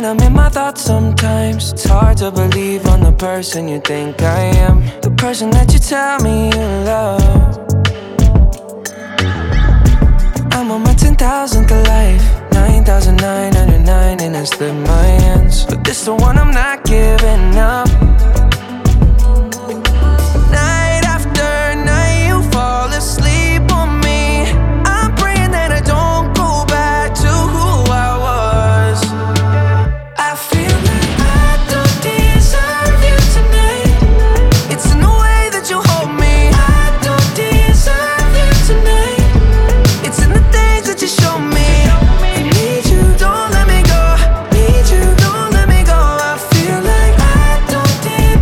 When I'm in my thoughts sometimes, it's hard to believe I'm the person you think I am, the person that you tell me you love. I'm on my 10,000th life, 9,999, and I slip my hands, but this the one I'm not giving up. Night after night you fall asleep on me. I'm praying that I don't go back to who I was. I feel like I don't deserve you tonight. It's in the way that you hold me. I don't deserve you tonight. It's in the things that you show me. I need you, don't let me go. Need you, don't let me go. I feel like I don't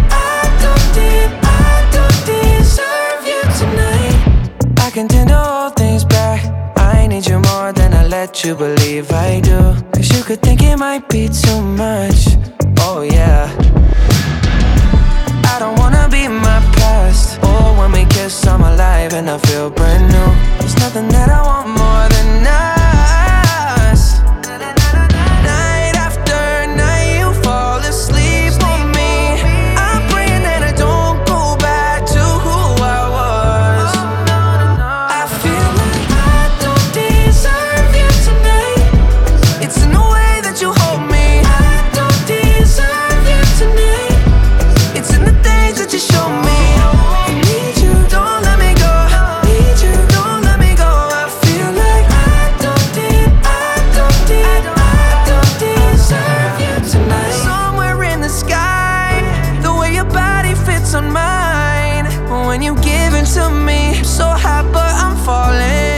deserve you tonight. I can tend to hold things back. I need you more than I let you believe I do, 'cause you could think it might be too much. Oh yeah, I don't wanna be my past. Oh, when we kiss I'm alive and I feel brand new. There's nothing that I want more than us. Night after night you fall asleep on me. I'm praying that I don't go back to who I was. I feel like I don't deserve you tonight. It's in the way that you hold me. I don't deserve you tonight. It's in the things that you show me. I need you, don't let me go. Need you, don't let me go. I feel like I don't deserve you tonight. Somewhere in the sky, the way your body fits on mine. When you give it to me, I'm so hot but I'm falling.